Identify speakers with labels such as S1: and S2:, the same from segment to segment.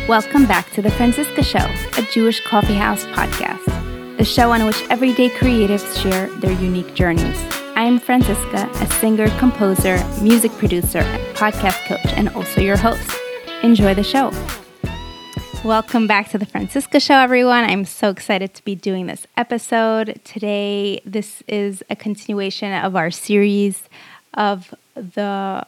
S1: Welcome back to The Franziska Show, a Jewish coffee house podcast, the show on which everyday creatives share their unique journeys. I am Franziska, a singer, composer, music producer, and podcast coach, and also your host. Enjoy the show. Welcome back to The Franziska Show, everyone. I'm so excited to be doing this episode. Today, this is a continuation of our series of the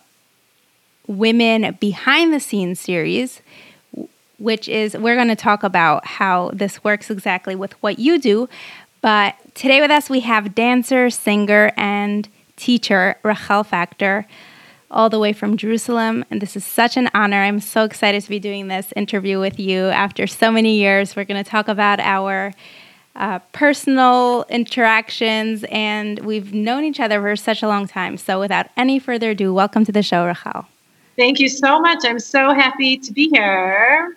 S1: Women Behind the Scenes series, which is, we're going to talk about how this works exactly with what you do. But today with us, we have dancer, singer, and teacher Rachel Factor, all the way from Jerusalem. And this is such an honor. I'm so excited to be doing this interview with you after so many years. We're going to talk about our personal interactions, and we've known each other for such a long time. So without any further ado, welcome to the show, Rachel.
S2: Thank you so much. I'm so happy to be here.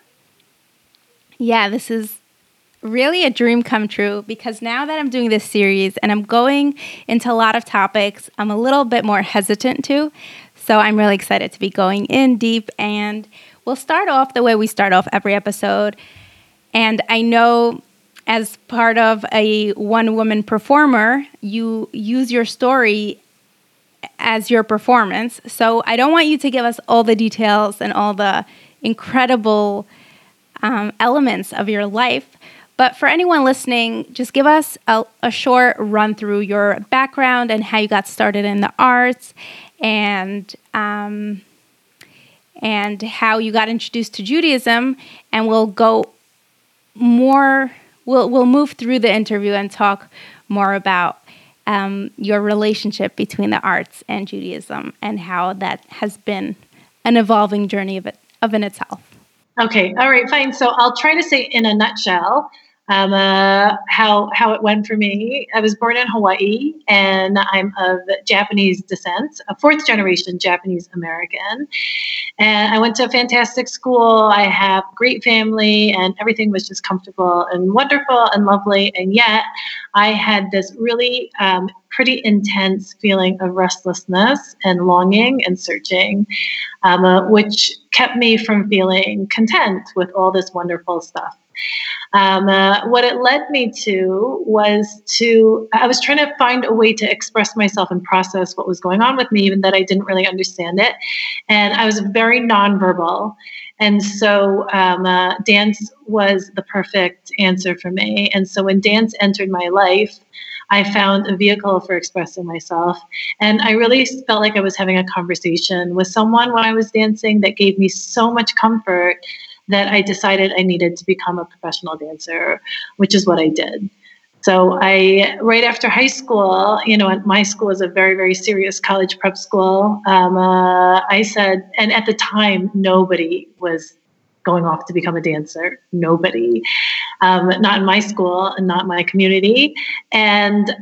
S1: Yeah, this is really a dream come true, because now that I'm doing this series and I'm going into a lot of topics I'm a little bit more hesitant to. So I'm really excited to be going in deep, and we'll start off the way we start off every episode. And I know as part of a one-woman performer, you use your story as your performance. So I don't want you to give us all the details and all the incredible elements of your life. But for anyone listening, just give us a short run through your background and how you got started in the arts, and how you got introduced to Judaism. And we'll go more. We'll move through the interview and talk more about your relationship between the arts and Judaism, and how that has been an evolving journey of in itself.
S2: Okay. All right. Fine. So I'll try to say in a nutshell how it went for me. I was born in Hawaii, and I'm of Japanese descent, a fourth generation Japanese American. And I went to a fantastic school. I have a great family, and everything was just comfortable and wonderful and lovely. And yet I had this really pretty intense feeling of restlessness and longing and searching, which kept me from feeling content with all this wonderful stuff. What it led me to was I was trying to find a way to express myself and process what was going on with me, even that I didn't really understand it. And I was very nonverbal. And so dance was the perfect answer for me. And so when dance entered my life, I found a vehicle for expressing myself. And I really felt like I was having a conversation with someone when I was dancing that gave me so much comfort that I decided I needed to become a professional dancer, which is what I did. So right after high school, my school was a very, very serious college prep school. I said, and at the time, nobody was going off to become a dancer. Nobody, not in my school and not my community. And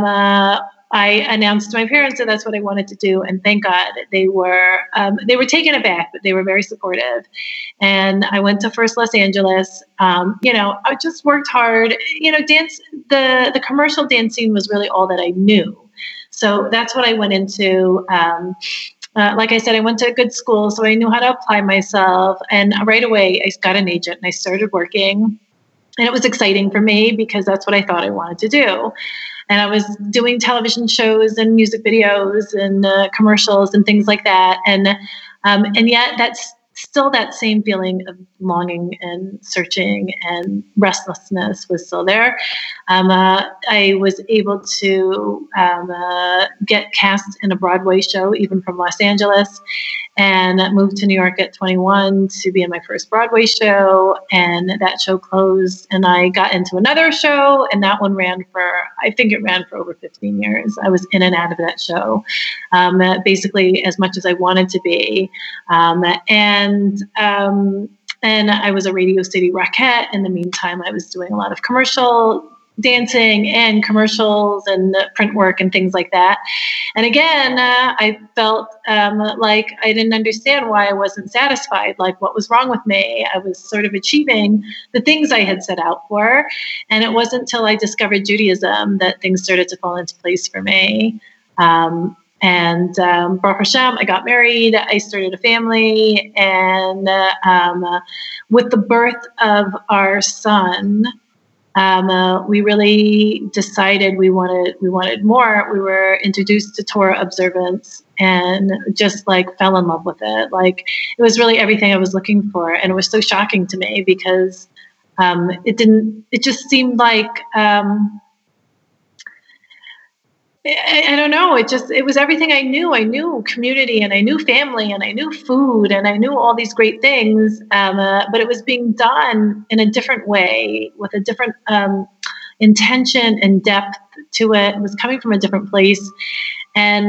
S2: I announced to my parents that that's what I wanted to do, and thank God they were taken aback, but they were very supportive. And I went to first Los Angeles. I just worked hard. Dance, the commercial dance scene was really all that I knew. So that's what I went into. Like I said, I went to a good school, so I knew how to apply myself. And right away, I got an agent and I started working. And it was exciting for me because that's what I thought I wanted to do. And I was doing television shows and music videos and commercials and things like that. And yet that's still that same feeling of longing and searching and restlessness was still there. I was able to get cast in a Broadway show, even from Los Angeles, and moved to New York at 21 to be in my first Broadway show. And that show closed, and I got into another show, and that one ran for over 15 years. I was in and out of that show, basically as much as I wanted to be. And I was a Radio City Rockette. In the meantime, I was doing a lot of commercial dancing and commercials and print work and things like that. And again, I felt like I didn't understand why I wasn't satisfied, like what was wrong with me. I was sort of achieving the things I had set out for. And it wasn't until I discovered Judaism that things started to fall into place for me. And Baruch Hashem, I got married, I started a family, and with the birth of our son, we really decided we wanted more. We were introduced to Torah observance and just like fell in love with it. Like it was really everything I was looking for, and it was so shocking to me because it just seemed like I don't know. It was everything I knew. I knew community, and I knew family, and I knew food, and I knew all these great things. But it was being done in a different way with a different intention and depth to it. It was coming from a different place. And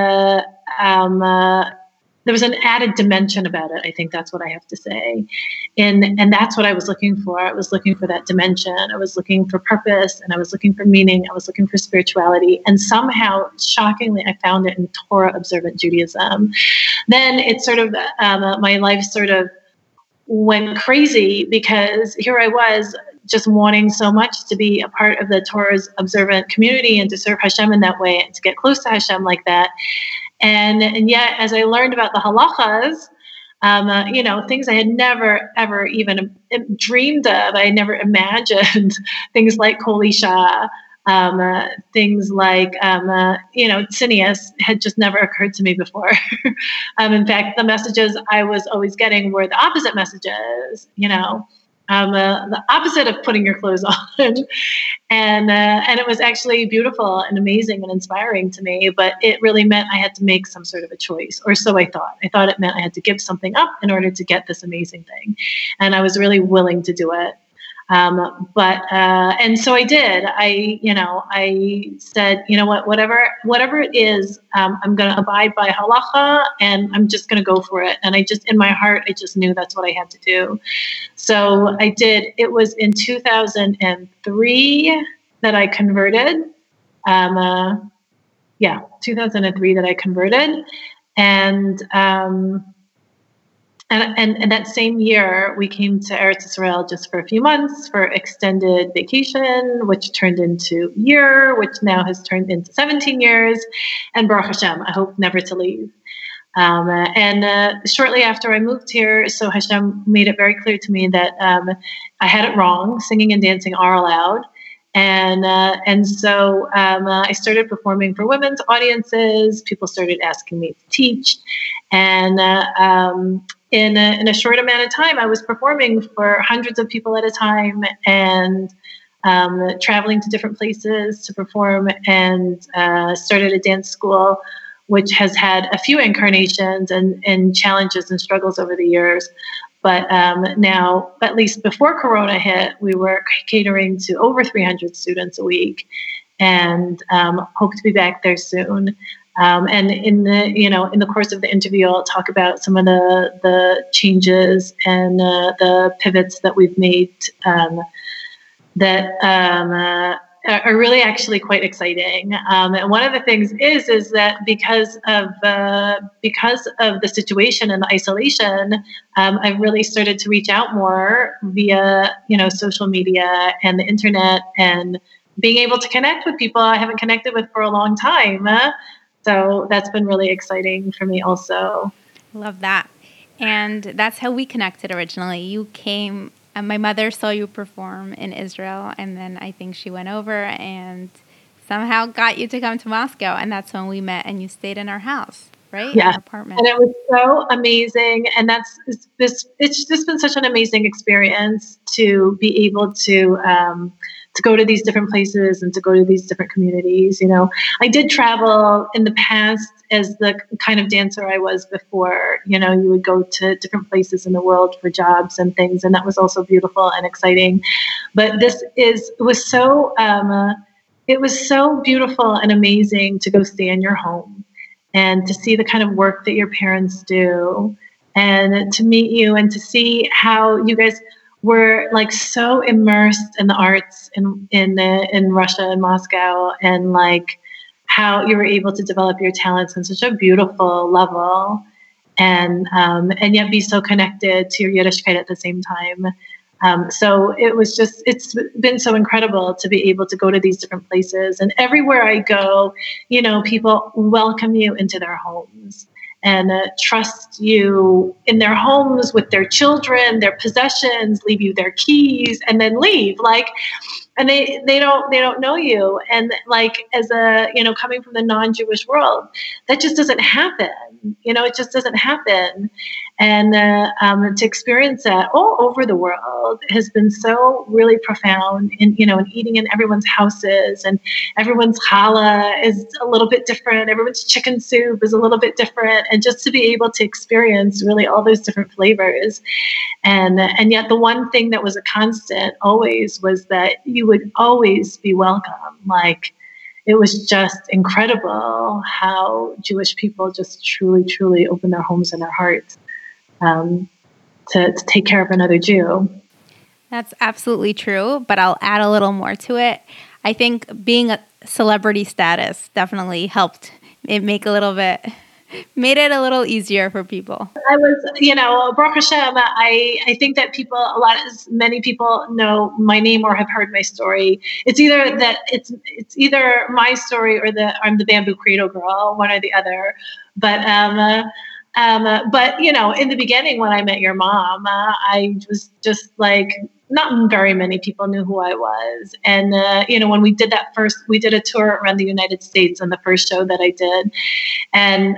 S2: there was an added dimension about it. I think that's what I have to say. And that's what I was looking for. I was looking for that dimension. I was looking for purpose, and I was looking for meaning. I was looking for spirituality. And somehow, shockingly, I found it in Torah observant Judaism. Then it sort of, my life sort of went crazy because here I was just wanting so much to be a part of the Torah's observant community and to serve Hashem in that way and to get close to Hashem like that. And yet, as I learned about the halachas, things I had never, ever even dreamed of, I had never imagined, things like Kol Isha, things like, tzinius had just never occurred to me before. In fact, the messages I was always getting were the opposite messages, the opposite of putting your clothes on. And it was actually beautiful and amazing and inspiring to me, but it really meant I had to make some sort of a choice, or so I thought. I thought it meant I had to give something up in order to get this amazing thing. And I was really willing to do it. And so I did. I said, whatever it is, I'm going to abide by halacha, and I'm just going to go for it. And in my heart, I just knew that's what I had to do. So I did. It was in 2003 that I converted. 2003 that I converted. And that same year, we came to Eretz Israel just for a few months for extended vacation, which turned into a year, which now has turned into 17 years. And Baruch Hashem, I hope never to leave. Shortly after I moved here, so Hashem made it very clear to me that I had it wrong. Singing and dancing are allowed. So I started performing for women's audiences. People started asking me to teach. And in a short amount of time, I was performing for hundreds of people at a time and traveling to different places to perform, and started a dance school, which has had a few incarnations and challenges and struggles over the years. But now, at least before Corona hit, we were catering to over 300 students a week, and hope to be back there soon. And in the course of the interview, I'll talk about some of the changes and the pivots that we've made that are really actually quite exciting. And one of the things is that because of the situation and the isolation, I've really started to reach out more via social media and the internet, and being able to connect with people I haven't connected with for a long time. So that's been really exciting for me also.
S1: Love that. And that's how we connected originally. You came, my mother saw you perform in Israel, and then I think she went over and somehow got you to come to Moscow. And that's when we met, and you stayed in our house, right?
S2: Yeah.
S1: In our apartment.
S2: And it was so amazing. And it's just been such an amazing experience to be able to go to these different places and to go to these different communities. I did travel in the past as the kind of dancer I was before. You would go to different places in the world for jobs and things, and that was also beautiful and exciting. But it was so beautiful and amazing to go stay in your home and to see the kind of work that your parents do, and to meet you and to see how you guys were like so immersed in the arts in Russia and Moscow, and like how you were able to develop your talents on such a beautiful level, and yet be so connected to your Yiddishkeit at the same time. So it's been so incredible to be able to go to these different places. And everywhere I go, people welcome you into their homes and trust you in their homes with their children, their possessions, leave you their keys, and then leave. And they don't know you. And as coming from the non-Jewish world, that just doesn't happen. It just doesn't happen. And to experience that all over the world has been so really profound. In eating in everyone's houses, and everyone's challah is a little bit different. Everyone's chicken soup is a little bit different, and just to be able to experience really all those different flavors, and yet the one thing that was a constant always was that you would always be welcome. It was just incredible how Jewish people just truly, truly open their homes and their hearts to take care of another Jew.
S1: That's absolutely true, but I'll add a little more to it. I think being a celebrity status definitely helped it made it a little easier for people.
S2: I was, Baruch Hashem, I think that many people know my name or have heard my story. It's either that it's either my story or I'm the Bamboo Credo girl, one or the other. But in the beginning when I met your mom, I was just not very many people knew who I was. And, when we did a tour around the United States on the first show that I did. And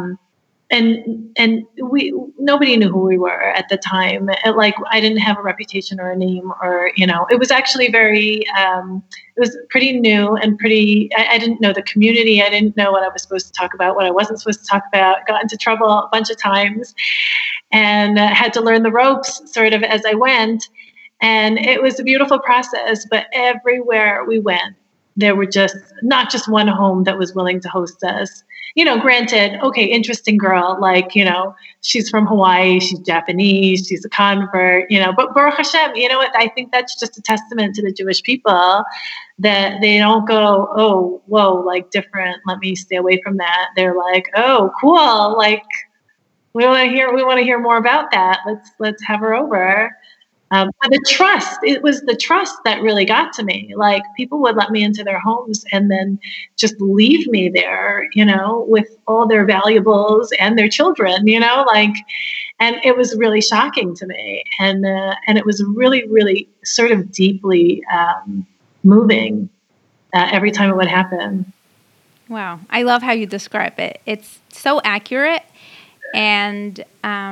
S2: nobody knew who we were at the time. I didn't have a reputation or a name it was actually very, it was pretty new and I didn't know the community. I didn't know what I was supposed to talk about, what I wasn't supposed to talk about, got into trouble a bunch of times and had to learn the ropes sort of as I went. And it was a beautiful process, but everywhere we went, there were not just one home that was willing to host us. Granted, okay, interesting girl, she's from Hawaii, she's Japanese, she's a convert, but Baruch Hashem, you know what? I think that's just a testament to the Jewish people that they don't go, oh, whoa, different. Let me stay away from that. They're oh, cool. We want to hear more about that. Let's have her over. The trust, it was the trust that really got to me. People would let me into their homes and then just leave me there, with all their valuables and their children, and it was really shocking to me. And it was really, really sort of deeply moving every time it would happen.
S1: Wow. I love how you describe it. It's so accurate and,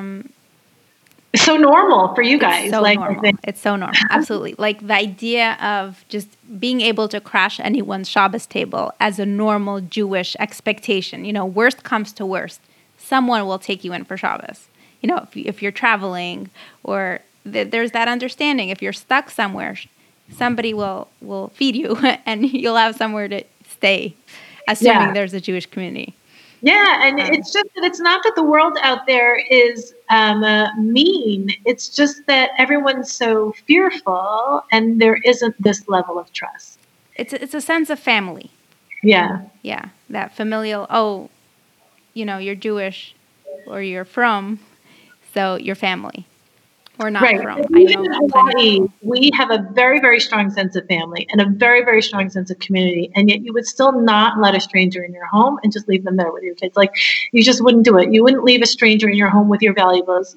S2: it's so normal for you guys.
S1: It's so normal. It's so normal. Absolutely. The idea of just being able to crash anyone's Shabbos table as a normal Jewish expectation. Worst comes to worst, someone will take you in for Shabbos. If you're traveling or there's that understanding. If you're stuck somewhere, somebody will feed you and you'll have somewhere to stay, assuming there's a Jewish community.
S2: Yeah, and it's just that it's not that the world out there is mean. It's just that everyone's so fearful, and there isn't this level of trust.
S1: It's a sense of family.
S2: Yeah.
S1: Yeah, that familial. You're Jewish, or you're from, so you're family. Or not
S2: right.
S1: from.
S2: Even in Hawaii, we have a very, very strong sense of family and a very, very strong sense of community. And yet you would still not let a stranger in your home and just leave them there with your kids. You just wouldn't do it. You wouldn't leave a stranger in your home with your valuables.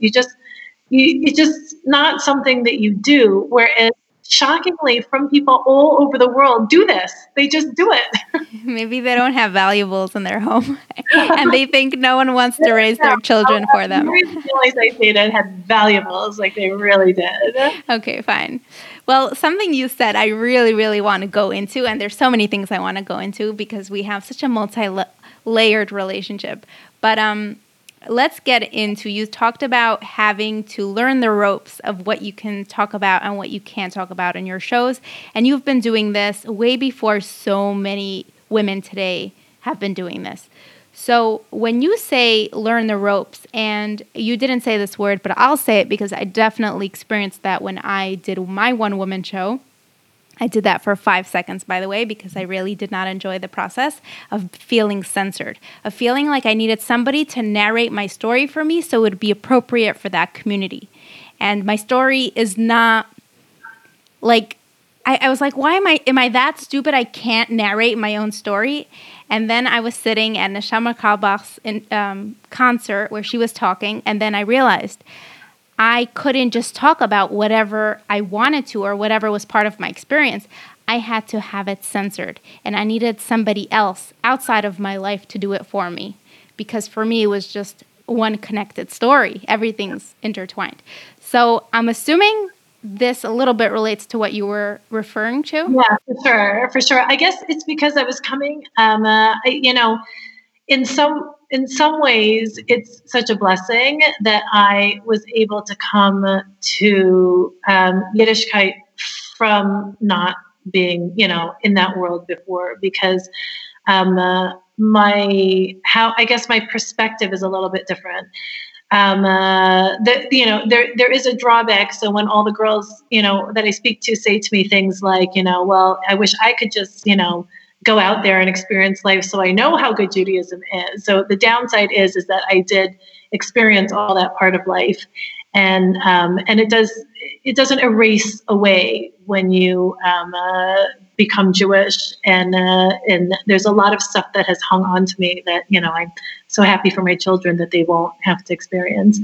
S2: It's just not something that you do. Whereas shockingly, from people all over the world do this. They just do it.
S1: Maybe they don't have valuables in their home and they think no one wants to raise their children for them.
S2: I say that had valuables, they really did.
S1: Okay, fine. Well, something you said I really, really want to go into, and there's so many things I want to go into because we have such a multi-layered relationship. But let's get into, you talked about having to learn the ropes of what you can talk about and what you can't talk about in your shows. And you've been doing this way before so many women today have been doing this. So when you say learn the ropes, and you didn't say this word, but I'll say it because I definitely experienced that when I did my one-woman show. I did that for 5 seconds, by the way, because I really did not enjoy the process of feeling censored, of feeling like I needed somebody to narrate my story for me so it would be appropriate for that community. And my story is not like, I was like, why am I that stupid? I can't narrate my own story. And then I was sitting at Neshama Kalbach's concert where she was talking. And then I realized I couldn't just talk about whatever I wanted to or whatever was part of my experience. I had to have it censored. And I needed somebody else outside of my life to do it for me. Because for me, it was just one connected story. Everything's intertwined. So I'm assuming this a little bit relates to what you were referring to.
S2: Yeah, for sure. I guess it's because I was coming, in some ways, it's such a blessing that I was able to come to Yiddishkeit from not being, in that world before, because my perspective is a little bit different. There is a drawback. So when all the girls, that I speak to say to me things like, well, I wish I could just, go out there and experience life so I know how good Judaism is. So the downside is that I did experience all that part of life. And it doesn't erase away when you become Jewish, and there's a lot of stuff that has hung on to me that I'm so happy for my children that they won't have to experience.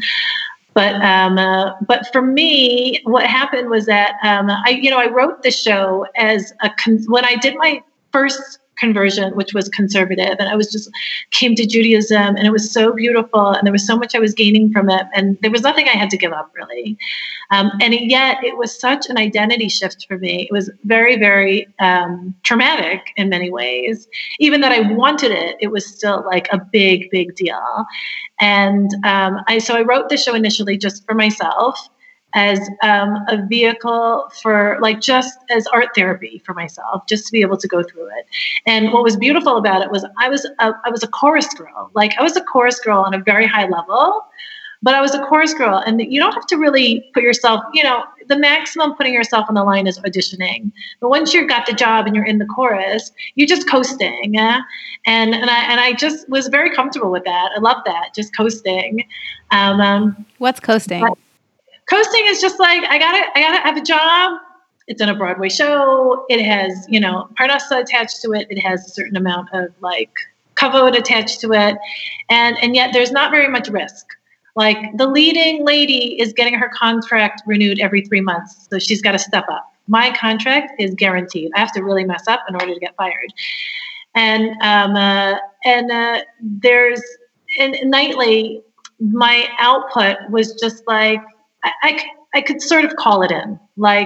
S2: But for me, what happened was that I wrote the show as when I did my first conversion, which was conservative, and I was just came to Judaism, and it was so beautiful, and there was so much I was gaining from it, and there was nothing I had to give up really, and yet it was such an identity shift for me. It was very, very traumatic in many ways. Even that I wanted it, it was still like a big, big deal. And so I wrote the show initially just for myself, as a vehicle for just as art therapy for myself, just to be able to go through it. And what was beautiful about it was I was a chorus girl. I was a chorus girl on a very high level, but I was a chorus girl, and you don't have to really put yourself, the maximum putting yourself on the line is auditioning. But once you've got the job and you're in the chorus, you're just coasting. Yeah? And I just was very comfortable with that. I love that, just coasting.
S1: What's coasting?
S2: Coasting is just I gotta have a job. It's in a Broadway show. It has, parnasa attached to it. It has a certain amount of kavod attached to it. And yet there's not very much risk. The leading lady is getting her contract renewed every 3 months. So she's got to step up. My contract is guaranteed. I have to really mess up in order to get fired. And nightly, my output was just I could sort of call it in.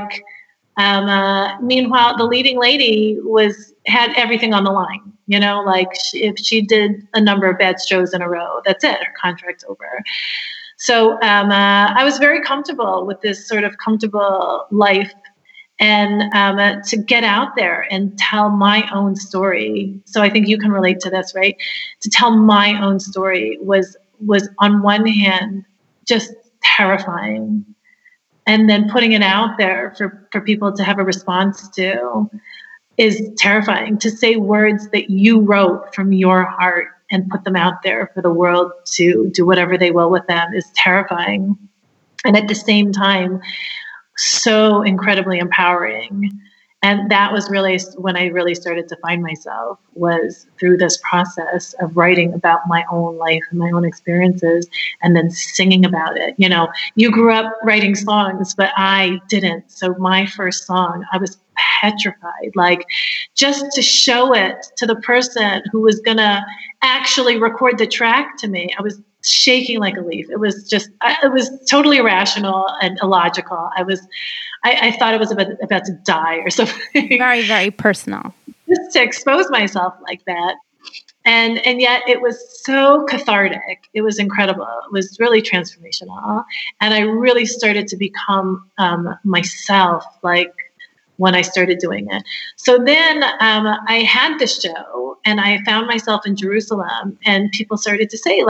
S2: Meanwhile, the leading lady had everything on the line. If she did a number of bad shows in a row, that's it. Her contract's over. So I was very comfortable with this sort of comfortable life, and to get out there and tell my own story. So I think you can relate to this, right? To tell my own story was on one hand just terrifying, and then putting it out there for people to have a response to is terrifying. To say words that you wrote from your heart and put them out there for the world to do whatever they will with them is terrifying, and at the same time so incredibly empowering. And that was really when I really started to find myself, was through this process of writing about my own life and my own experiences, and then singing about it. You grew up writing songs, but I didn't. So my first song, I was petrified, just to show it to the person who was going to actually record the track to me. I was shaking like a leaf. It was totally irrational and illogical. I thought I was about to die or something.
S1: Very, very personal.
S2: Just to expose myself like that. And yet it was so cathartic. It was incredible. It was really transformational. And I really started to become myself, when I started doing it. So then I had this show, and I found myself in Jerusalem, and people started to say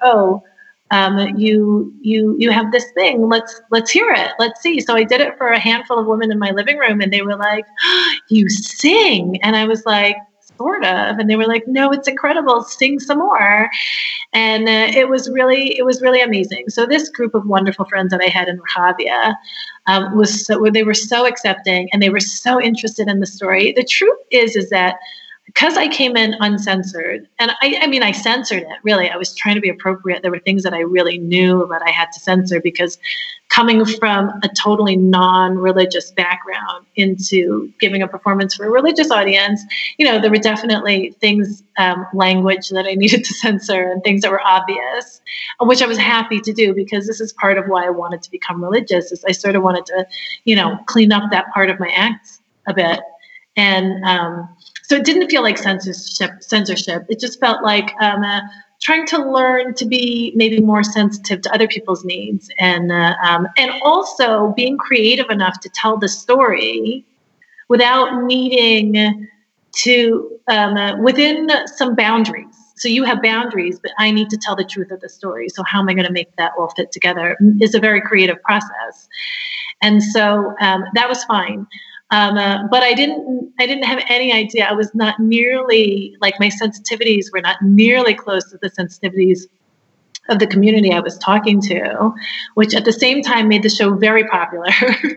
S2: you have this thing. Let's hear it. Let's see. So I did it for a handful of women in my living room, and they were like, oh, you sing? And I was like, sort of. And they were like, no, it's incredible. Sing some more. And it was really amazing. So this group of wonderful friends that I had in Rehavia, they were so accepting and they were so interested in the story. The truth is that because I came in uncensored, and I mean, I censored it, really. I was trying to be appropriate. There were things that I really knew that I had to censor because coming from a totally non-religious background into giving a performance for a religious audience, there were definitely things, language that I needed to censor and things that were obvious, which I was happy to do because this is part of why I wanted to become religious, is I sort of wanted to, clean up that part of my act a bit. And so it didn't feel like censorship. It just felt like trying to learn to be maybe more sensitive to other people's needs, and also being creative enough to tell the story without needing to within some boundaries. So you have boundaries, but I need to tell the truth of the story. So how am I going to make that all fit together? Is a very creative process, and so that was fine. But I didn't have any idea. I was not nearly, like, my sensitivities were not nearly close to the sensitivities of the community I was talking to, which at the same time made the show very popular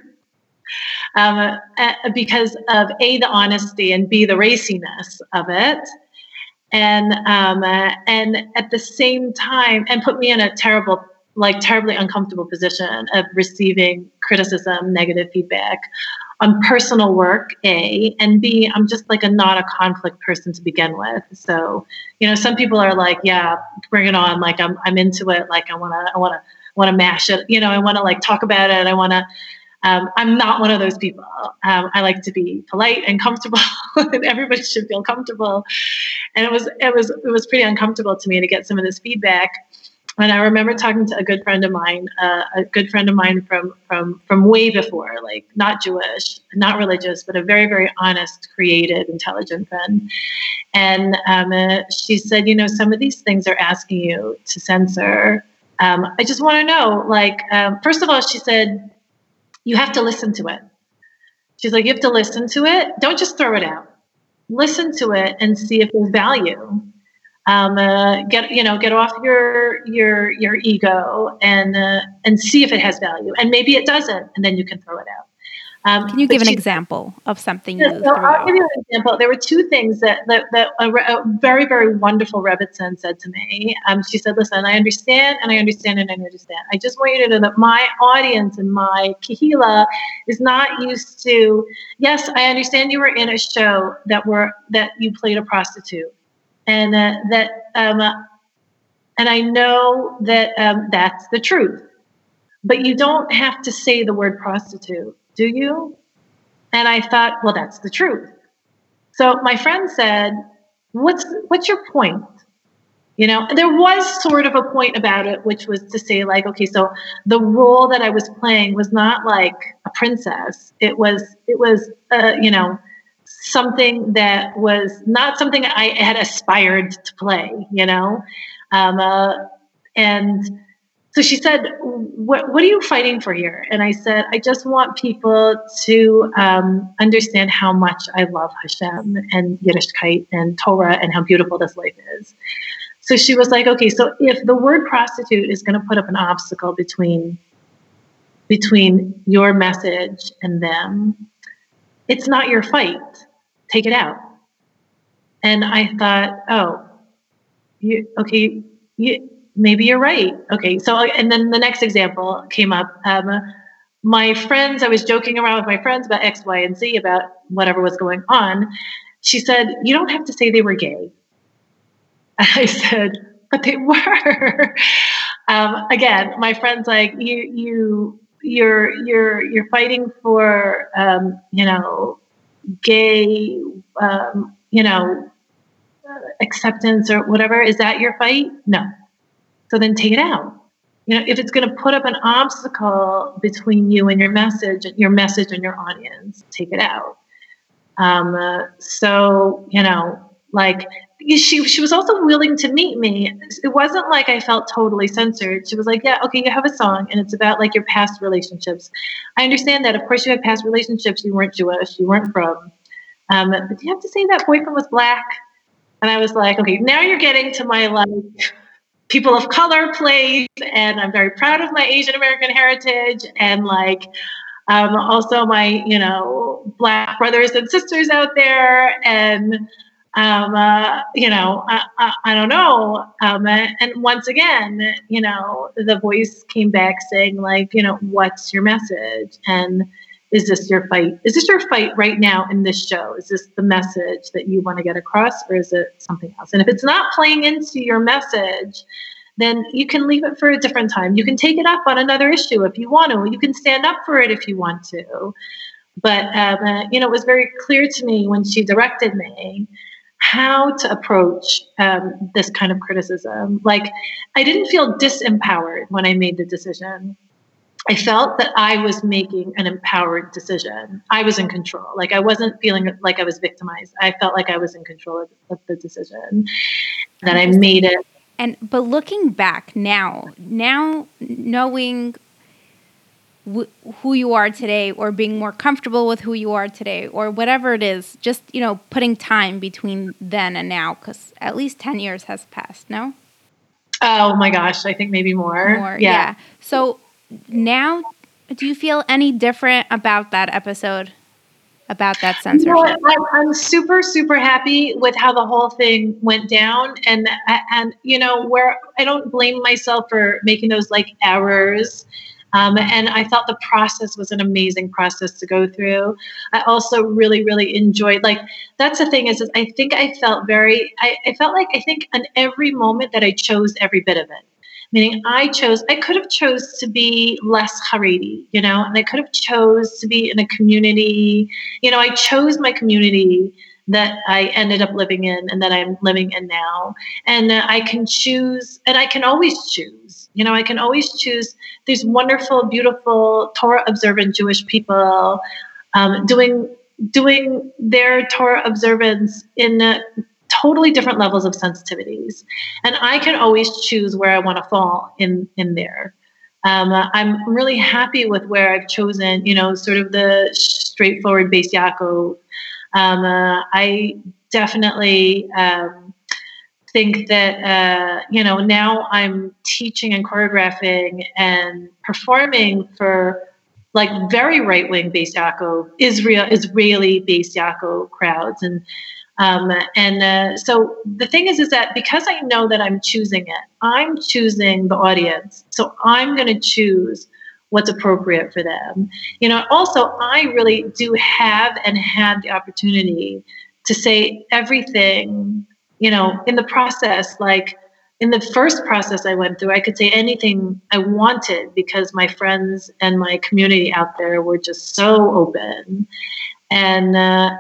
S2: because of A, the honesty, and B, the raciness of it. And at the same time, and put me in a terribly uncomfortable position of receiving criticism, negative feedback on personal work, A, and B, I'm just like not a conflict person to begin with. So, some people are like, yeah, bring it on. Like I'm into it. Like I want to mash it. I want to like talk about it. I want to, I'm not one of those people. I like to be polite and comfortable and everybody should feel comfortable. And it was pretty uncomfortable to me to get some of this feedback. And I remember talking to a good friend of mine from way before, like not Jewish, not religious, but a very, very honest, creative, intelligent friend. And she said, some of these things are asking you to censor. I just want to know, like, first of all, she said, you have to listen to it. She's like, you have to listen to it. Don't just throw it out. Listen to it and see if there's value. Get off your ego and see if it has value, and maybe it doesn't, and then you can throw it out.
S1: Can you give an example of something you threw out?
S2: I'll give you an example. There were two things that a very, very wonderful Rebbitzin said to me. She said, listen, I understand. I just want you to know that my audience and my kahila is not used to, yes, I understand you were in a show that you played a prostitute. And and I know that that's the truth, but you don't have to say the word prostitute, do you? And I thought, well, that's the truth. So my friend said, "What's your point?" There was sort of a point about it, which was to say, like, okay, so the role that I was playing was not like a princess. It was something that was not something I had aspired to play, and so she said, what are you fighting for here? And I said, I just want people to understand how much I love Hashem and Yiddishkeit and Torah and how beautiful this life is. So she was like, okay, so if the word prostitute is going to put up an obstacle between your message and them, it's not your fight. Take it out. And I thought, maybe you're right. Okay. So, and then the next example came up. My friends, I was joking around with my friends about X, Y, and Z about whatever was going on. She said, you don't have to say they were gay. I said, but they were. Again, my friend's like, you're fighting for, gay, acceptance or whatever. Is that your fight? No. So then take it out. If it's going to put up an obstacle between you and your message and your audience, take it out. She was also willing to meet me. It wasn't like I felt totally censored. She was like, yeah, okay, you have a song and it's about like your past relationships. I understand that. Of course you had past relationships. You weren't Jewish. You weren't from. But do you have to say that boyfriend was black? And I was like, okay, now you're getting to my like people of color place. And I'm very proud of my Asian American heritage. And like, Also my, Black brothers and sisters out there. And, I don't know. And once again, the voice came back saying like, what's your message? And is this your fight? Is this your fight right now in this show? Is this the message that you want to get across, or is it something else? And if it's not playing into your message, then you can leave it for a different time. You can take it up on another issue if you want to. You can stand up for it if you want to. But, it was very clear to me when she directed me how to approach this kind of criticism. Like, I didn't feel disempowered when I made the decision. I felt that I was making an empowered decision. I was in control. Like, I wasn't feeling like I was victimized. I felt like I was in control of the decision. That I made it.
S1: But looking back now knowing who you are today, or being more comfortable with who you are today, or whatever it is, just, putting time between then and now, because at least 10 years has passed, no?
S2: Oh my gosh, I think maybe more.
S1: Yeah. So now, do you feel any different about that episode? About that censorship?
S2: I'm super, super happy with how the whole thing went down, and where I don't blame myself for making those like errors. And I thought the process was an amazing process to go through. I also really, really enjoyed, like, that's the thing is I think I felt I think in every moment that I chose every bit of it. Meaning I could have chose to be less Haredi, and I could have chose to be in a community, I chose my community that I ended up living in and that I'm living in now. And I can choose, and I can always choose, I can always choose these wonderful, beautiful Torah observant Jewish people doing their Torah observance in totally different levels of sensitivities. And I can always choose where I want to fall in there. I'm really happy with where I've chosen, sort of the straightforward Beis Yaakov. I definitely think that, now I'm teaching and choreographing and performing for like very right-wing Beis Yaakov, Israeli Beis Yaakov crowds. So the thing is that because I know that I'm choosing it, I'm choosing the audience. So I'm going to choose what's appropriate for them. Also, I really do have and had the opportunity to say everything, in the process. Like in the first process I went through, I could say anything I wanted because my friends and my community out there were just so open. And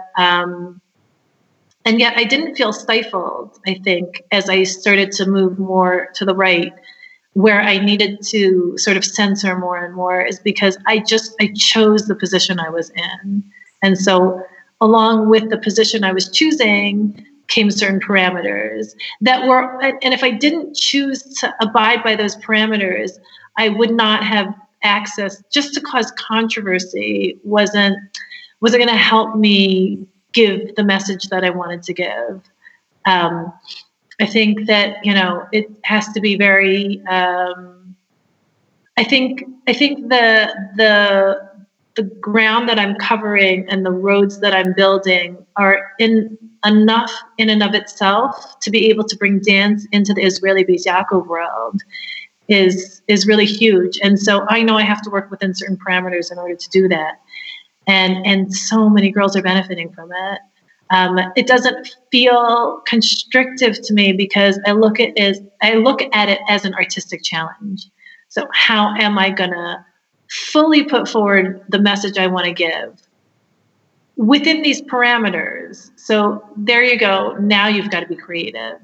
S2: yet I didn't feel stifled, I think, as I started to move more to the right, where I needed to sort of censor more and more, is because I chose the position I was in. And so along with the position I was choosing came certain parameters that were, and if I didn't choose to abide by those parameters, I would not have access. Just to cause controversy wasn't going to help me give the message that I wanted to give. I think that, it has to be very, I think the ground that I'm covering and the roads that I'm building are enough in and of itself to be able to bring dance into the Israeli Beis Yaakov world is really huge. And so I know I have to work within certain parameters in order to do that. And so many girls are benefiting from it. It doesn't feel constrictive to me because I look at it as an artistic challenge. So how am I going to fully put forward the message I want to give within these parameters? So there you go. Now you've got to be creative,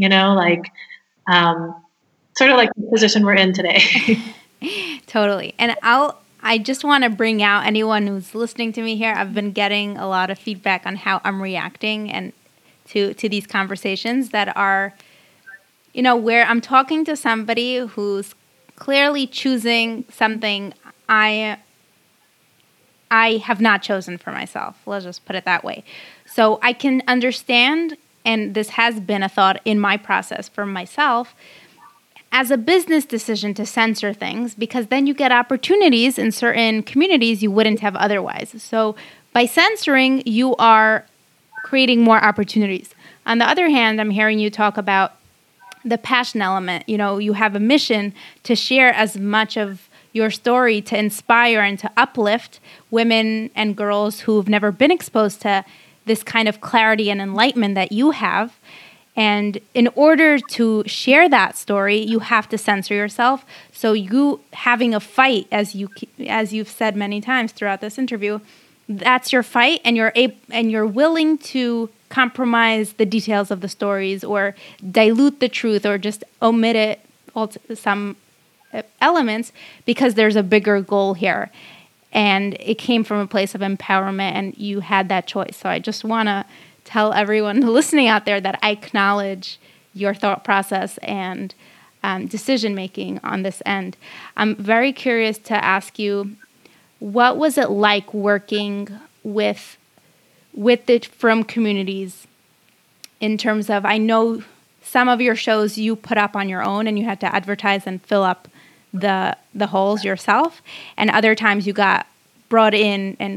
S2: sort of like the position we're in today.
S1: Totally. And I just want to bring out anyone who's listening to me here. I've been getting a lot of feedback on how I'm reacting and to these conversations that are, where I'm talking to somebody who's clearly choosing something I have not chosen for myself. Let's just put it that way. So I can understand, and this has been a thought in my process for myself, as a business decision to censor things, because then you get opportunities in certain communities you wouldn't have otherwise. So by censoring, you are creating more opportunities. On the other hand, I'm hearing you talk about the passion element. You have a mission to share as much of your story to inspire and to uplift women and girls who've never been exposed to this kind of clarity and enlightenment that you have. And in order to share that story, you have to censor yourself. So you having a fight, as you've said many times throughout this interview, that's your fight, and you're willing to compromise the details of the stories or dilute the truth or just omit it some elements because there's a bigger goal here. And it came from a place of empowerment, and you had that choice. So I just want to tell everyone listening out there that I acknowledge your thought process and decision-making on this end. I'm very curious to ask you, what was it like working with the Frum communities in terms of, I know some of your shows you put up on your own and you had to advertise and fill up the holes yourself, and other times you got brought in and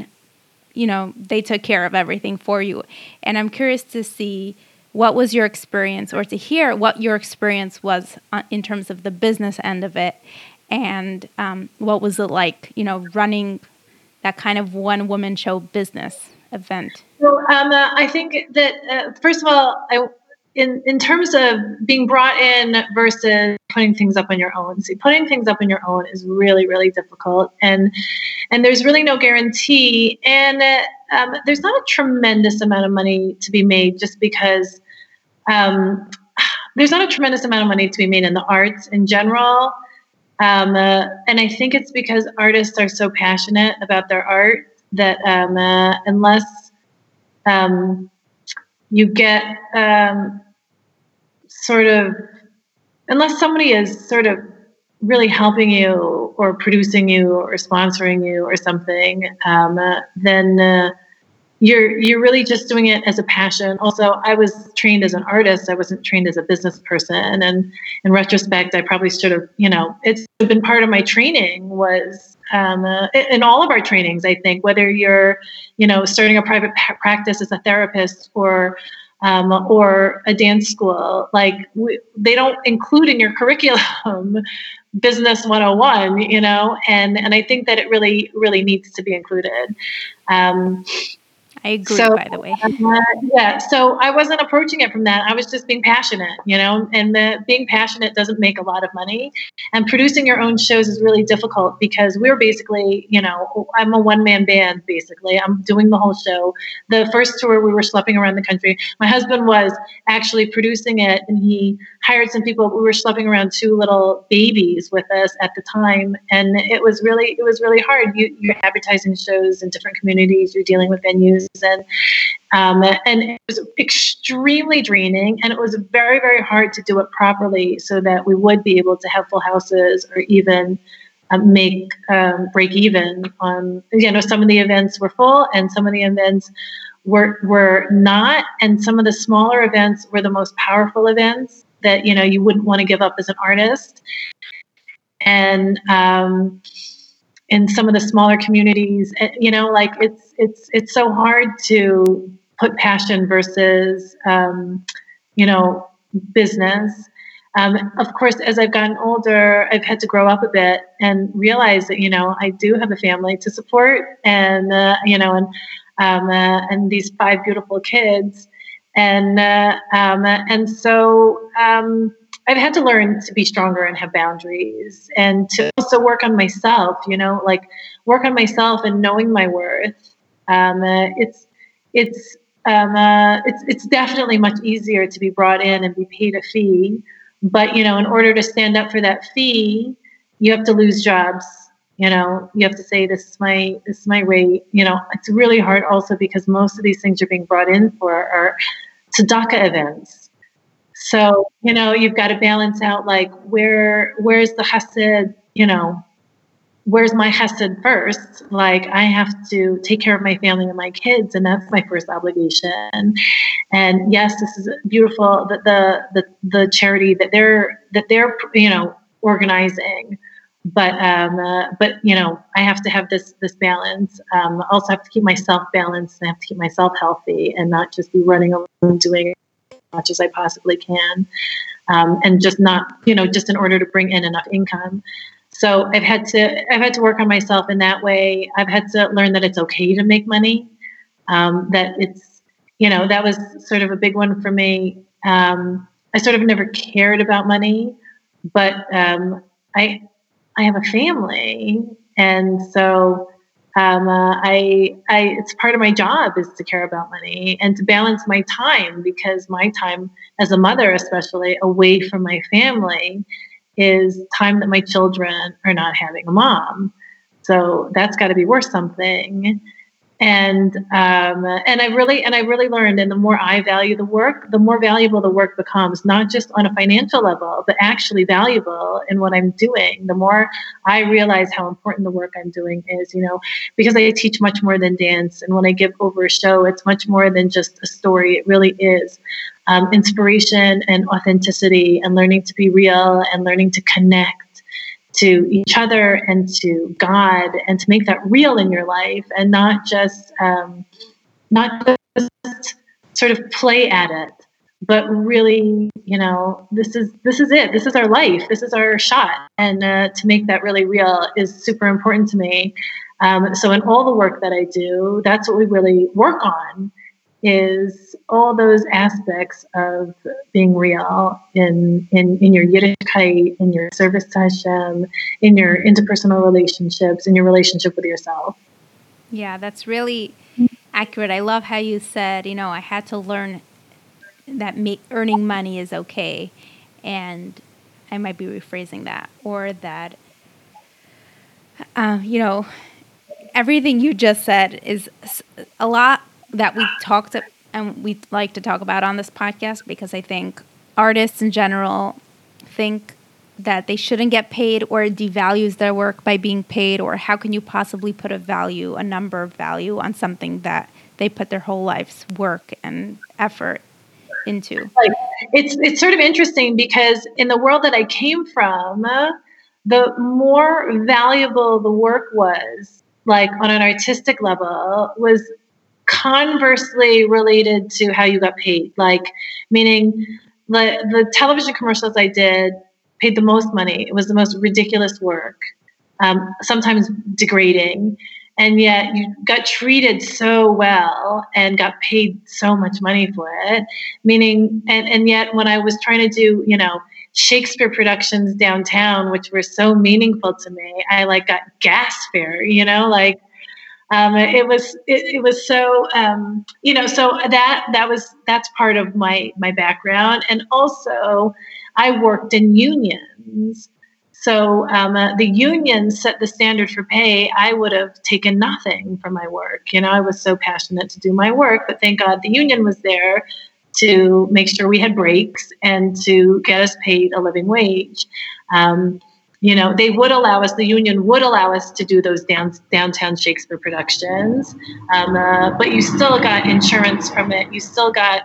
S1: they took care of everything for you. And I'm curious to see what was your experience, or to hear what your experience was in terms of the business end of it, and what was it like running that kind of one woman show business event.
S2: Well, I think that first of all, in terms of being brought in versus putting things up on your own. See, putting things up on your own is really, really difficult, and there's really no guarantee, and there's not a tremendous amount of money to be made just because there's not a tremendous amount of money to be made in the arts in general, and I think it's because artists are so passionate about their art that unless you get unless somebody is sort of really helping you or producing you or sponsoring you or something, then you're really just doing it as a passion. Also, I was trained as an artist. I wasn't trained as a business person. And in retrospect, I probably should have, it's been part of my training was in all of our trainings, I think, whether you're, starting a private practice as a therapist or a dance school, they don't include in your curriculum business 101, and I think that it really, really needs to be included.
S1: I agree, by the way.
S2: So I wasn't approaching it from that. I was just being passionate, and being passionate doesn't make a lot of money. And producing your own shows is really difficult because we're basically, I'm a one-man band, basically. I'm doing the whole show. The first tour, we were schlepping around the country. My husband was actually producing it, and he hired some people. We were schlepping around 2 little babies with us at the time. And it was really hard. You're advertising shows in different communities. You're dealing with venues. And it was extremely draining, and it was very, very hard to do it properly so that we would be able to have full houses or even make break even on, some of the events were full and some of the events were not, and some of the smaller events were the most powerful events that you wouldn't want to give up as an artist. And in some of the smaller communities, it's so hard to put passion versus, business. Of course, as I've gotten older, I've had to grow up a bit and realize that, I do have a family to support and these 5 beautiful kids. And so I've had to learn to be stronger and have boundaries, and to also work on myself, work on myself and knowing my worth. It's definitely much easier to be brought in and be paid a fee. But, in order to stand up for that fee, you have to lose jobs. You have to say, this is my rate. It's really hard also because most of these things you're being brought in for are tzedakah events. So, you've got to balance out, where's the chesed, where's my chesed first? Like, I have to take care of my family and my kids, and that's my first obligation. And yes, this is beautiful that the charity that they're organizing, but I have to have this balance. I also have to keep myself balanced, and I have to keep myself healthy, and not just be running around doing as much as I possibly can, and just not just in order to bring in enough income. So I've had to work on myself in that way. I've had to learn that it's okay to make money. That it's that was sort of a big one for me. I sort of never cared about money, but I have a family, and so I it's part of my job is to care about money and to balance my time, because my time as a mother, especially away from my family, is time that my children are not having a mom. So that's got to be worth something. And I really learned, and the more I value the work, the more valuable the work becomes, not just on a financial level, but actually valuable in what I'm doing. The more I realize how important the work I'm doing is, because I teach much more than dance. And when I give over a show, it's much more than just a story. It really is inspiration and authenticity, and learning to be real, and learning to connect to each other and to God, and to make that real in your life, and not just sort of play at it, but really, this is it. This is our life. This is our shot, and to make that really real is super important to me. So in all the work that I do, that's what we really work on, is all those aspects of being real in your Yiddishkeit, in your service to Hashem, in your interpersonal relationships, in your relationship with yourself.
S1: Yeah, that's really accurate. I love how you said, I had to learn that earning money is okay. And I might be rephrasing that, or that, everything you just said is a lot that we talked and we like to talk about on this podcast, because I think artists in general think that they shouldn't get paid, or it devalues their work by being paid, or how can you possibly put a number of value on something that they put their whole life's work and effort into.
S2: It's sort of interesting, because in the world that I came from, the more valuable the work was, like on an artistic level, was conversely related to how you got paid. Like, meaning the television commercials I did paid the most money. It was the most ridiculous work, sometimes degrading, and yet you got treated so well and got paid so much money for it. Meaning, and yet when I was trying to do, Shakespeare productions downtown, which were so meaningful to me, I got gas fare, it was so so that's part of my background. And also I worked in unions, so the unions set the standard for pay. I would have taken nothing for my work. I was so passionate to do my work, but thank God the union was there to make sure we had breaks and to get us paid a living wage. The union would allow us to do those downtown Shakespeare productions, but you still got insurance from it. You still got,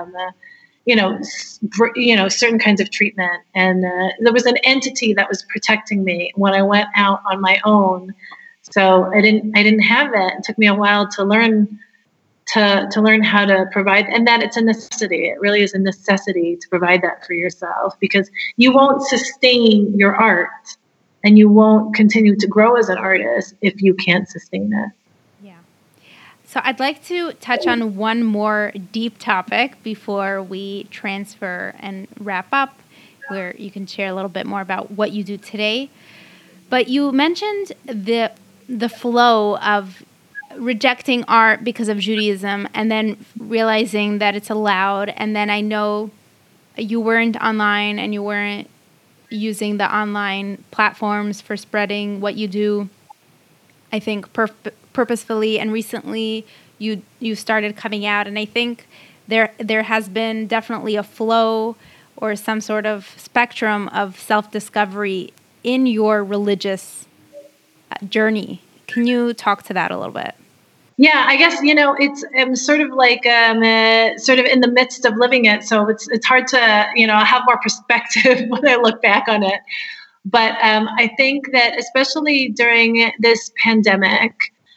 S2: certain kinds of treatment. And there was an entity that was protecting me when I went out on my own. So I didn't have that. It took me a while to learn how to provide, and that it's a necessity. It really is a necessity to provide that for yourself, because you won't sustain your art and you won't continue to grow as an artist if you can't sustain it.
S1: Yeah. So I'd like to touch on one more deep topic before we transfer and wrap up, where you can share a little bit more about what you do today. But you mentioned the flow of rejecting art because of Judaism, and then realizing that it's allowed. And then I know you weren't online, and you weren't using the online platforms for spreading what you do, I think purposefully. And recently you started coming out, and I think there has been definitely a flow or some sort of spectrum of self-discovery in your religious journey. Can you talk to that a little bit?
S2: Yeah, I guess, I'm sort of like sort of in the midst of living it. So it's hard to, have more perspective when I look back on it. But I think that especially during this pandemic,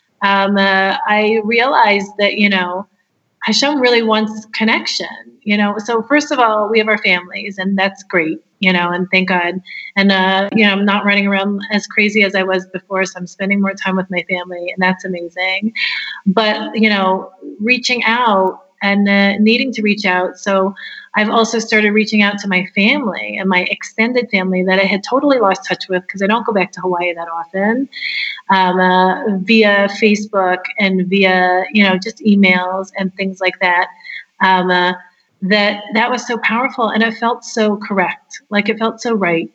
S2: I realized that, Hashem really wants connection, So first of all, we have our families, and that's great, and thank God. And, I'm not running around as crazy as I was before, so I'm spending more time with my family, and that's amazing. But, reaching out and needing to reach out. So I've also started reaching out to my family and my extended family that I had totally lost touch with because I don't go back to Hawaii that often, via Facebook and via, just emails and things like that. That was so powerful, and it felt so correct. Like it felt so right.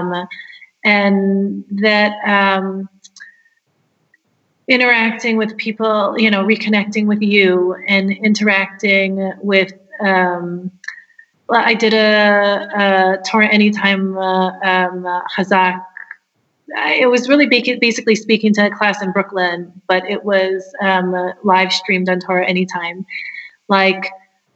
S2: And that, interacting with people, reconnecting with you and interacting with, I did a Torah Anytime Chazak. It was really basically speaking to a class in Brooklyn, but it was live streamed on Torah Anytime. Like,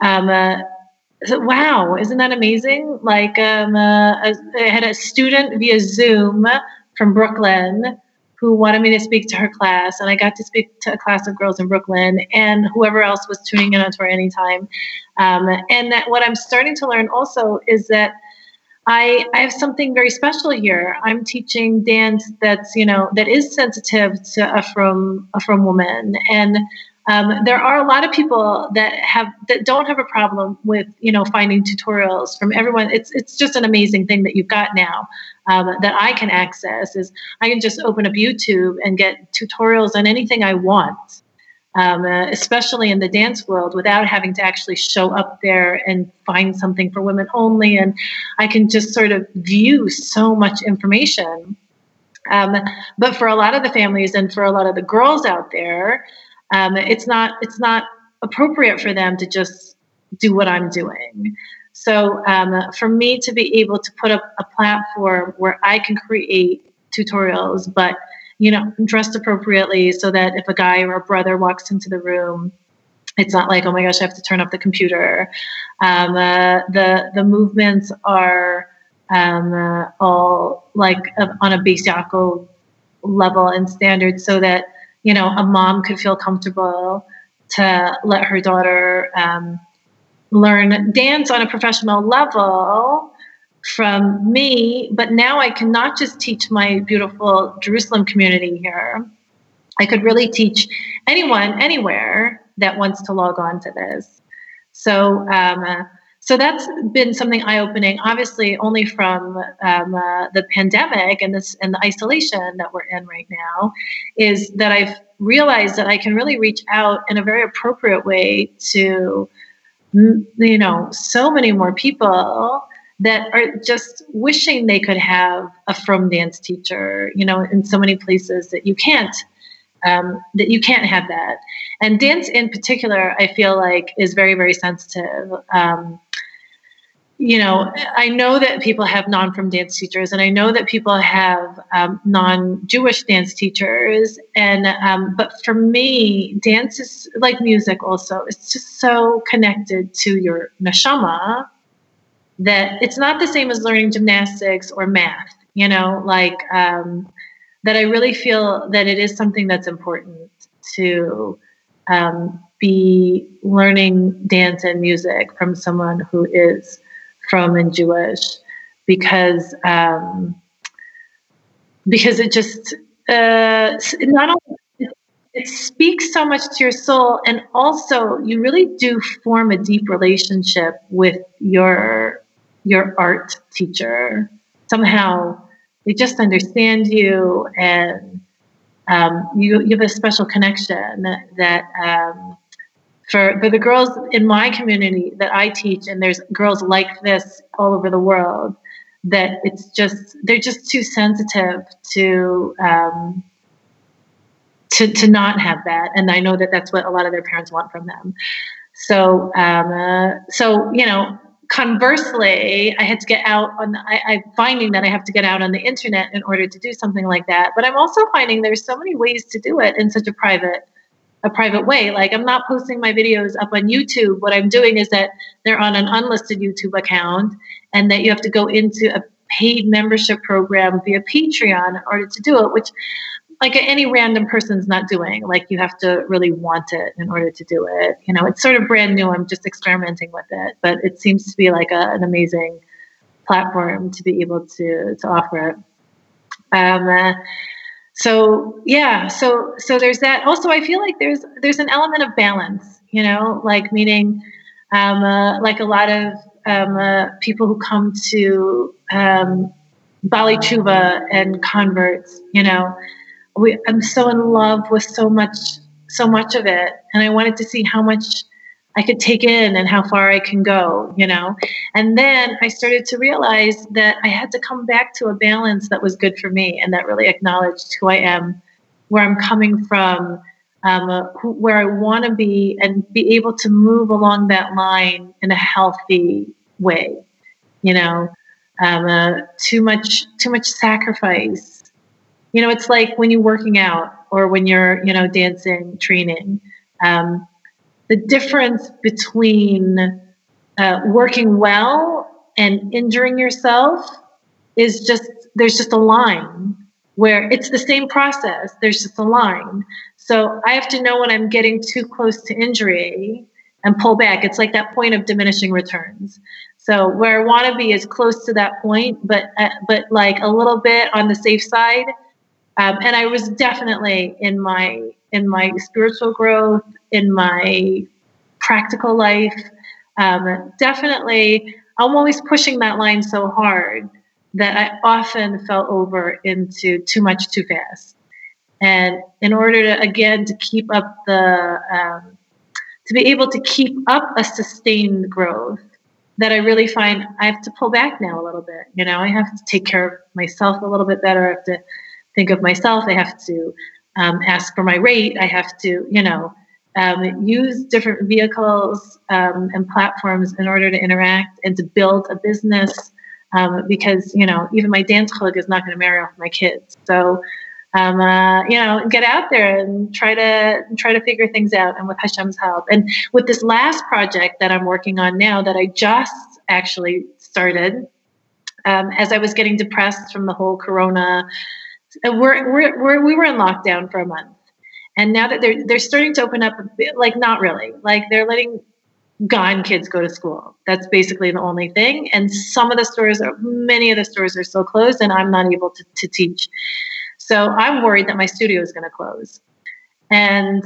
S2: wow, isn't that amazing? Like, I had a student via Zoom from Brooklyn who wanted me to speak to her class, and I got to speak to a class of girls in Brooklyn and whoever else was tuning in on Torah Anytime. And that what I'm starting to learn also is that I have something very special here. I'm teaching dance that's, that is sensitive to a from woman. And there are a lot of people that don't have a problem with, finding tutorials from everyone. It's just an amazing thing that you've got now, that I can access. Is I can just open up YouTube and get tutorials on anything I want, especially in the dance world, without having to actually show up there and find something for women only. And I can just sort of view so much information. But for a lot of the families and for a lot of the girls out there, it's not appropriate for them to just do what I'm doing. So for me to be able to put up a platform where I can create tutorials, but dressed appropriately so that if a guy or a brother walks into the room, it's not like, oh my gosh, I have to turn off the computer. The movements are all like on a Beis Yaakov level and standard, so that a mom could feel comfortable to let her daughter learn dance on a professional level from me. But now I can not just teach my beautiful Jerusalem community here. I could really teach anyone, anywhere that wants to log on to this. So that's been something eye-opening, obviously only from the pandemic and the isolation that we're in right now, is that I've realized that I can really reach out in a very appropriate way to, so many more people that are just wishing they could have a from dance teacher, in so many places that you can't have that. And dance in particular, I feel like is very, very sensitive. I know that people have non-from dance teachers, and I know that people have non-Jewish dance teachers. And but for me, dance is like music also. It's just so connected to your neshama that it's not the same as learning gymnastics or math, that I really feel that it is something that's important to be learning dance and music from someone who is from and Jewish, because it just not only it speaks so much to your soul, and also you really do form a deep relationship with your art teacher. Somehow they just understand you, and you have a special connection that for the girls in my community that I teach, and there's girls like this all over the world, that they're just too sensitive to not have that. And I know that that's what a lot of their parents want from them. So conversely, I had to get out I'm finding that I have to get out on the internet in order to do something like that. But I'm also finding there's so many ways to do it in such a private way. Like, I'm not posting my videos up on YouTube. What I'm doing is that they're on an unlisted YouTube account, and that you have to go into a paid membership program via Patreon in order to do it, which like any random person's not doing. Like, you have to really want it in order to do it. You know, it's sort of brand new. I'm just experimenting with it, but it seems to be like an amazing platform to be able to offer it. So there's that. Also, I feel like there's an element of balance, you know, like meaning, like a lot of people who come to Bali Chuva and converts, you know, I'm so in love with so much of it, and I wanted to see how much I could take in and how far I can go, you know. And then I started to realize that I had to come back to a balance that was good for me and that really acknowledged who I am, where I'm coming from, where I want to be, and be able to move along that line in a healthy way, you know. Too much sacrifice. You know, it's like when you're working out or when you're, you know, dancing, training. The difference between working well and injuring yourself is there's just a line where it's the same process. There's just a line. So I have to know when I'm getting too close to injury and pull back. It's like that point of diminishing returns. So where I want to be is close to that point, but like a little bit on the safe side. And I was definitely in my spiritual growth, in my practical life, definitely, I'm always pushing that line so hard that I often fell over into too much too fast. And in order to keep up to be able to keep up a sustained growth, that I really find I have to pull back now a little bit. You know, I have to take care of myself a little bit better. I have to think of myself. I have to ask for my rate. I have to, you know, use different vehicles and platforms in order to interact and to build a business. Because, you know, even my dance colleague is not going to marry off my kids. So, you know, get out there and try to figure things out, and with Hashem's help. And with this last project that I'm working on now, that I just actually started, as I was getting depressed from the whole Corona. We were in lockdown for a month, and now that they're starting to open up a bit, like not really, like they're letting gone kids go to school. That's basically the only thing. And many of the stores are still closed, and I'm not able to teach. So I'm worried that my studio is going to close, and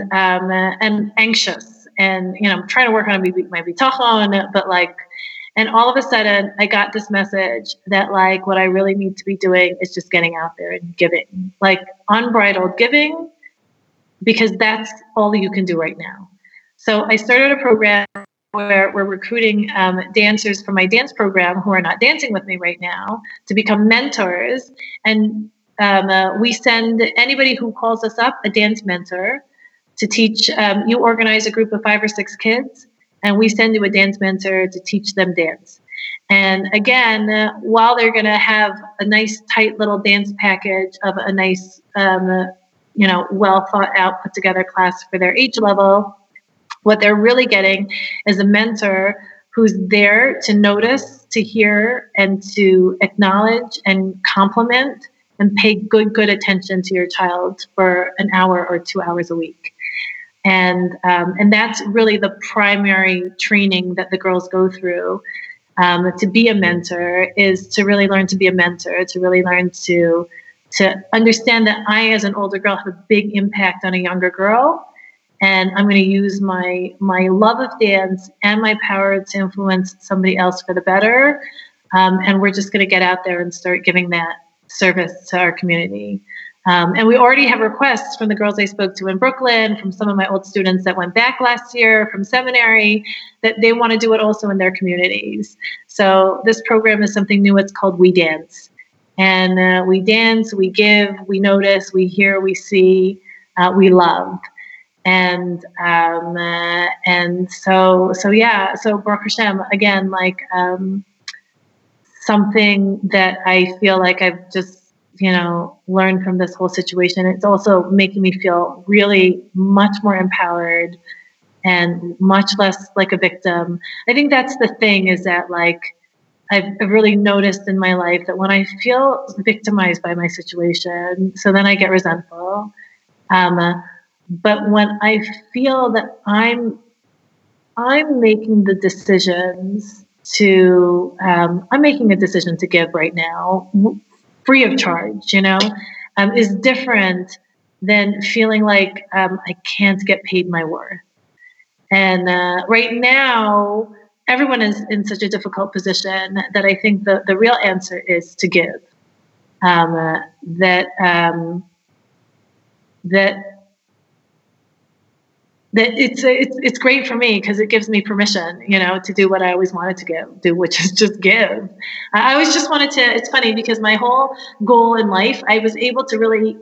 S2: anxious, and you know, I'm trying to work on my bitachon, but like. And all of a sudden, I got this message that, like, what I really need to be doing is just getting out there and giving, like unbridled giving, because that's all you can do right now. So I started a program where we're recruiting dancers from my dance program who are not dancing with me right now to become mentors. And we send anybody who calls us up a dance mentor to teach. You organize a group of 5 or 6 kids, and we send you a dance mentor to teach them dance. And again, while they're going to have a nice, tight little dance package of a nice, you know, well thought out, put together class for their age level, what they're really getting is a mentor who's there to notice, to hear, and to acknowledge and compliment and pay good attention to your child for an hour or 2 hours a week. And that's really the primary training that the girls go through to be a mentor, is to really learn to be a mentor, to really learn to understand that I, as an older girl, have a big impact on a younger girl. And I'm going to use my love of dance and my power to influence somebody else for the better. And we're just going to get out there and start giving that service to our community. And we already have requests from the girls I spoke to in Brooklyn, from some of my old students that went back last year from seminary, that they want to do it also in their communities. So this program is something new. It's called We Dance. And we dance, we give, we notice, we hear, we see, we love. So Baruch Hashem, again, like something that I feel like I've just, learned from this whole situation. It's also making me feel really much more empowered and much less like a victim. I think that's the thing, is that like I've really noticed in my life that when I feel victimized by my situation, so then I get resentful. But when I feel that I'm making the decisions I'm making a decision to give right now, free of charge, is different than feeling like I can't get paid my worth. And right now, everyone is in such a difficult position that I think the real answer is to give. That it's great for me because it gives me permission, to do what I always wanted to do, which is just give. I always just wanted to. It's funny because my whole goal in life, I was able to really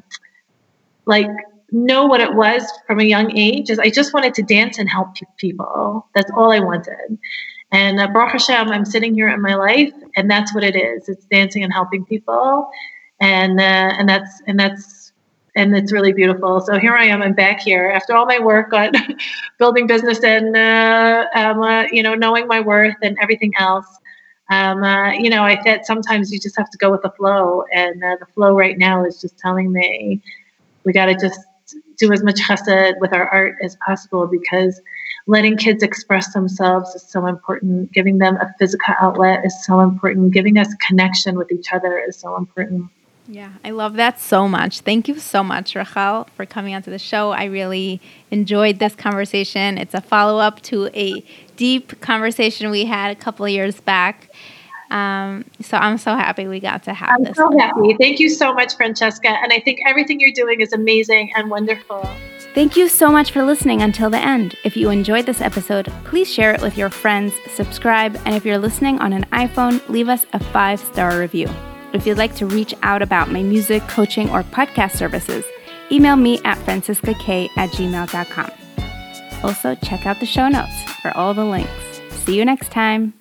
S2: know what it was from a young age. Is I just wanted to dance and help people. That's all I wanted. And Baruch Hashem, I'm sitting here in my life, and that's what it is. It's dancing and helping people, and it's really beautiful. So here I am. I'm back here after all my work on building business and knowing my worth and everything else. I said sometimes you just have to go with the flow, and the flow right now is just telling me we got to just do as much chesed with our art as possible, because letting kids express themselves is so important. Giving them a physical outlet is so important. Giving us connection with each other is so important.
S1: Yeah, I love that so much. Thank you so much, Rachel, for coming onto the show. I really enjoyed this conversation. It's a follow-up to a deep conversation we had a couple of years back. So I'm so happy we got to have this.
S2: I'm so happy. Thank you so much, Francesca. And I think everything you're doing is amazing and wonderful.
S1: Thank you so much for listening until the end. If you enjoyed this episode, please share it with your friends, subscribe, and if you're listening on an iPhone, leave us a 5-star review. If you'd like to reach out about my music, coaching, or podcast services, email me at franciscak@gmail.com. Also, check out the show notes for all the links. See you next time.